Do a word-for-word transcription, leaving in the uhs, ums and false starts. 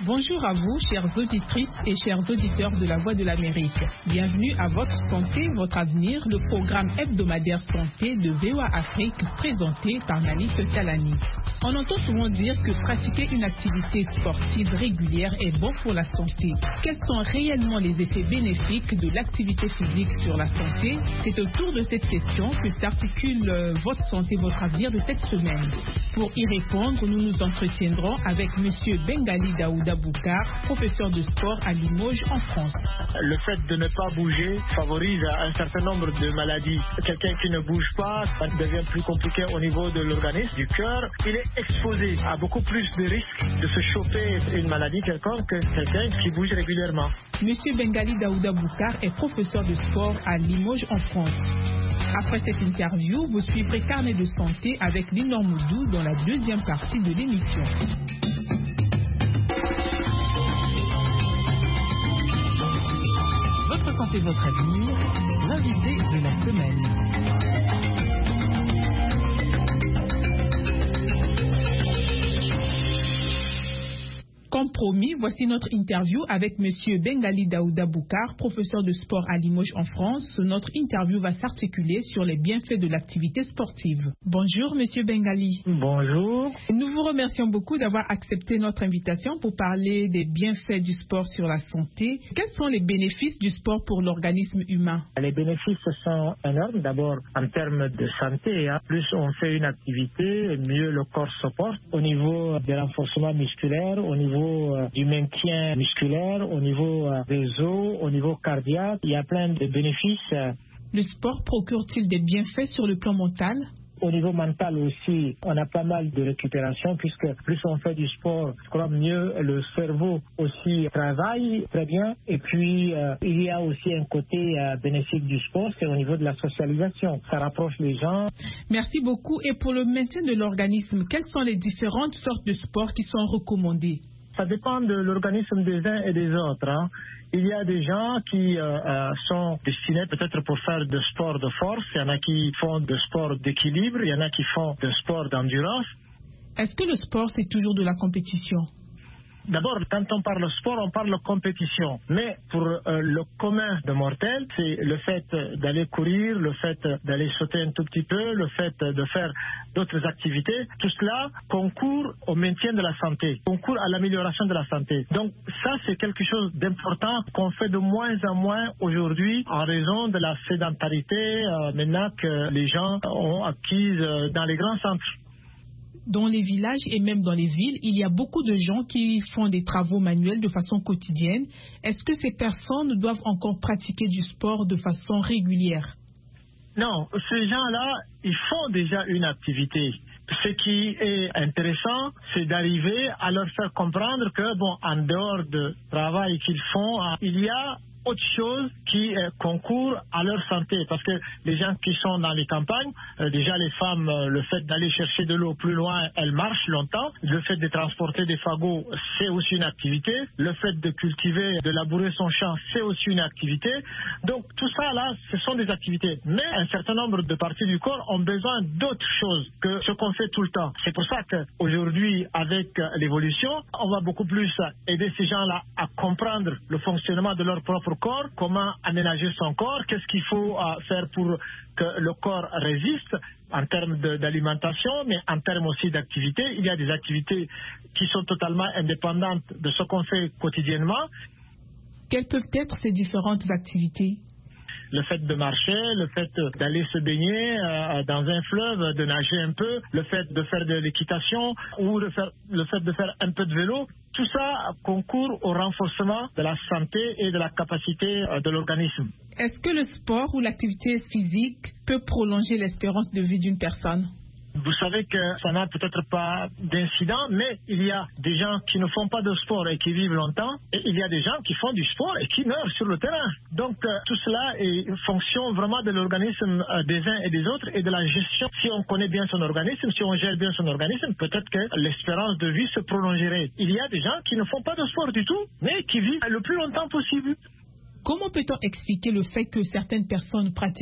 Bonjour à vous, chères auditrices et chers auditeurs de la Voix de l'Amérique. Bienvenue à Votre Santé, Votre Avenir, le programme hebdomadaire santé de V O A Afrique présenté par Nalis Talani. On entend souvent dire que pratiquer une activité sportive régulière est bon pour la santé. Quels sont réellement les effets bénéfiques de l'activité physique sur la santé? C'est autour de cette question que s'articule euh, Votre Santé, Votre Avenir de cette semaine. Pour y répondre, nous nous entretiendrons avec M. Bengali Daouda Boukar, professeur de sport à Limoges en France. Le fait de ne pas bouger favorise un certain nombre de maladies. Quelqu'un qui ne bouge pas, ça devient plus compliqué au niveau de l'organisme, du cœur. Il est exposé à beaucoup plus de risques de se choper une maladie quelconque que quelqu'un qui bouge régulièrement. M. Bengali Daouda Boukar est professeur de sport à Limoges en France. Après cette interview, vous suivrez Carnet de santé avec Linor Moudou dans la deuxième partie de l'émission. Votre santé, votre avenir, l'invité de la semaine. Comme promis, voici notre interview avec M. Bengali Daouda Boukar, professeur de sport à Limoges en France. Notre interview va s'articuler sur les bienfaits de l'activité sportive. Bonjour M. Bengali. Bonjour. Nous vous remercions beaucoup d'avoir accepté notre invitation pour parler des bienfaits du sport sur la santé. Quels sont les bénéfices du sport pour l'organisme humain? Les bénéfices sont énormes. D'abord, en termes de santé, hein. Plus on fait une activité, mieux le corps se porte. Au niveau du renforcement musculaire, au niveau du maintien musculaire, au niveau des os, au niveau cardiaque, il y a plein de bénéfices. Le sport procure-t-il des bienfaits sur le plan mental? Au niveau mental aussi, on a pas mal de récupération puisque plus on fait du sport, je crois mieux le cerveau aussi travaille très bien. Et puis, euh, il y a aussi un côté euh, bénéfique du sport, c'est au niveau de la socialisation. Ça rapproche les gens. Merci beaucoup. Et pour le maintien de l'organisme, quelles sont les différentes sortes de sports qui sont recommandées? Ça dépend de l'organisme des uns et des autres. Hein. Il y a des gens qui euh, euh, sont destinés peut-être pour faire de sport de force. Il y en a qui font de sport d'équilibre. Il y en a qui font de sport d'endurance. Est-ce que le sport, c'est toujours de la compétition? D'abord, quand on parle sport, on parle compétition. Mais pour euh, le commun de mortels, c'est le fait d'aller courir, le fait d'aller sauter un tout petit peu, le fait de faire d'autres activités. Tout cela concourt au maintien de la santé, concourt à l'amélioration de la santé. Donc ça, c'est quelque chose d'important qu'on fait de moins en moins aujourd'hui en raison de la sédentarité euh, maintenant que les gens ont acquise euh, dans les grands centres. Dans les villages et même dans les villes, il y a beaucoup de gens qui font des travaux manuels de façon quotidienne. Est-ce que ces personnes doivent encore pratiquer du sport de façon régulière? Non, ces gens-là, ils font déjà une activité. Ce qui est intéressant, c'est d'arriver à leur faire comprendre que, bon, en dehors du travail qu'ils font, il y a autre chose qui euh, concourt à leur santé. Parce que les gens qui sont dans les campagnes, euh, déjà les femmes, euh, le fait d'aller chercher de l'eau plus loin, elles marchent longtemps. Le fait de transporter des fagots, c'est aussi une activité. Le fait de cultiver, de labourer son champ, c'est aussi une activité. Donc tout ça là, ce sont des activités. Mais un certain nombre de parties du corps ont besoin d'autres choses que ce qu'on fait tout le temps. C'est pour ça qu'aujourd'hui, avec l'évolution, on va beaucoup plus aider ces gens-là à comprendre le fonctionnement de leur propre corps, comment aménager son corps, qu'est-ce qu'il faut euh, faire pour que le corps résiste en termes de, d'alimentation, mais en termes aussi d'activité. Il y a des activités qui sont totalement indépendantes de ce qu'on fait quotidiennement. Quelles peuvent être ces différentes activités? Le fait de marcher, le fait d'aller se baigner euh, dans un fleuve, de nager un peu, le fait de faire de l'équitation ou le, faire, le fait de faire un peu de vélo, tout ça concourt au renforcement de la santé et de la capacité euh, de l'organisme. Est-ce que le sport ou l'activité physique peut prolonger l'espérance de vie d'une personne? Vous savez que ça n'a peut-être pas d'incident, mais il y a des gens qui ne font pas de sport et qui vivent longtemps, et il y a des gens qui font du sport et qui meurent sur le terrain. Donc euh, tout cela est une fonction vraiment de l'organisme euh, des uns et des autres et de la gestion. Si on connaît bien son organisme, si on gère bien son organisme, peut-être que l'espérance de vie se prolongerait. Il y a des gens qui ne font pas de sport du tout, mais qui vivent le plus longtemps possible. Comment peut-on expliquer le fait que certaines personnes pratiquent